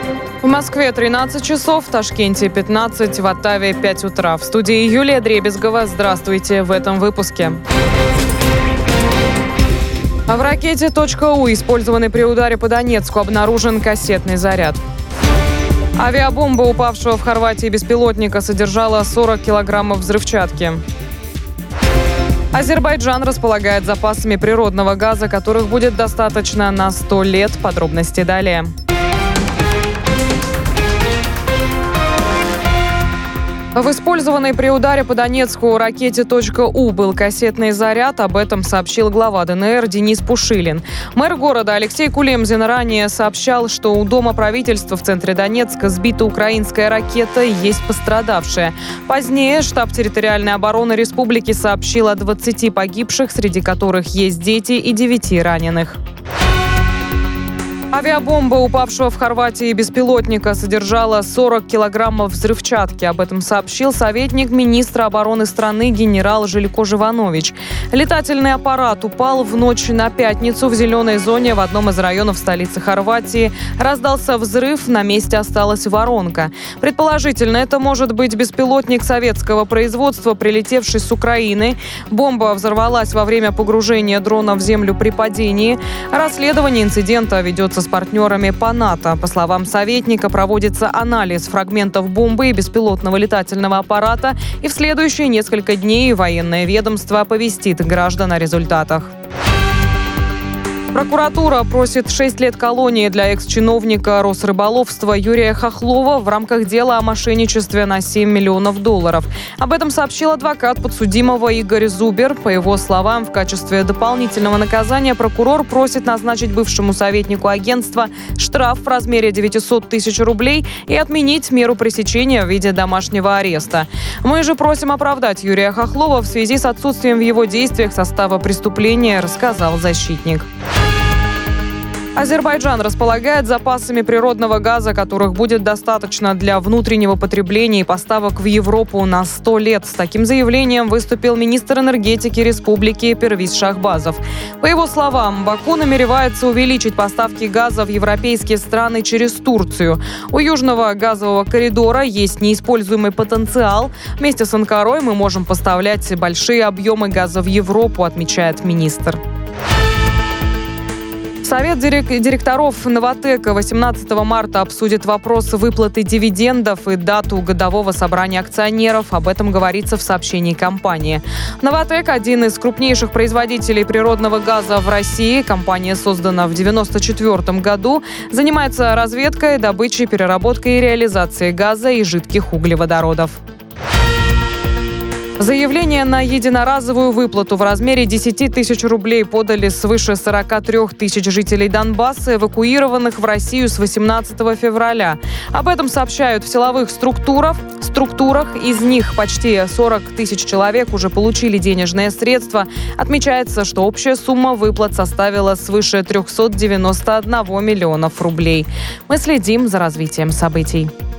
В Москве 13 часов, в Ташкенте 15, в Оттаве 5 утра. В студии Юлия Дребезгова. Здравствуйте в этом выпуске. В ракете .У, использованной при ударе по Донецку, обнаружен кассетный заряд. Авиабомба, упавшего в Хорватии беспилотника, содержала 40 килограммов взрывчатки. Азербайджан располагает запасами природного газа, которых будет достаточно на 100 лет. Подробности далее. В использованной при ударе по Донецку ракете .У был кассетный заряд. Об этом сообщил глава ДНР Денис Пушилин. Мэр города Алексей Кулемзин ранее сообщал, что у Дома правительства в центре Донецка сбита украинская ракета и есть пострадавшие. Позднее штаб территориальной обороны республики сообщил о 20 погибших, среди которых есть дети, и 9 раненых. Авиабомба, упавшего в Хорватии беспилотника, содержала 40 килограммов взрывчатки. Об этом сообщил советник министра обороны страны генерал Жилико Живанович. Летательный аппарат упал в ночь на пятницу в зеленой зоне в одном из районов столицы Хорватии. Раздался взрыв, на месте осталась воронка. Предположительно, это может быть беспилотник советского производства, прилетевший с Украины. Бомба взорвалась во время погружения дрона в землю при падении. Расследование инцидента ведется с партнерами по НАТО. По словам советника, проводится анализ фрагментов бомбы и беспилотного летательного аппарата, и в следующие несколько дней военное ведомство оповестит граждан о результатах. Прокуратура просит 6 лет колонии для экс-чиновника Росрыболовства Юрия Хохлова в рамках дела о мошенничестве на $7 миллионов. Об этом сообщил адвокат подсудимого Игорь Зубер. По его словам, в качестве дополнительного наказания прокурор просит назначить бывшему советнику агентства штраф в размере 900 тысяч рублей и отменить меру пресечения в виде домашнего ареста. Мы же просим оправдать Юрия Хохлова в связи с отсутствием в его действиях состава преступления, рассказал защитник. Азербайджан располагает запасами природного газа, которых будет достаточно для внутреннего потребления и поставок в Европу на 100 лет. С таким заявлением выступил министр энергетики республики Первиз Шахбазов. По его словам, Баку намеревается увеличить поставки газа в европейские страны через Турцию. У южного газового коридора есть неиспользуемый потенциал. Вместе с Анкарой мы можем поставлять большие объемы газа в Европу, отмечает министр. Совет директоров «Новатэка» 18 марта обсудит вопрос выплаты дивидендов и дату годового собрания акционеров. Об этом говорится в сообщении компании. «Новатэк» – один из крупнейших производителей природного газа в России. Компания создана в 1994 году. Занимается разведкой, добычей, переработкой и реализацией газа и жидких углеводородов. Заявление на единоразовую выплату в размере 10 тысяч рублей подали свыше 43 тысяч жителей Донбасса, эвакуированных в Россию с 18 февраля. Об этом сообщают в силовых структурах. Из них почти 40 тысяч человек уже получили денежные средства. Отмечается, что общая сумма выплат составила свыше 391 миллионов рублей. Мы следим за развитием событий.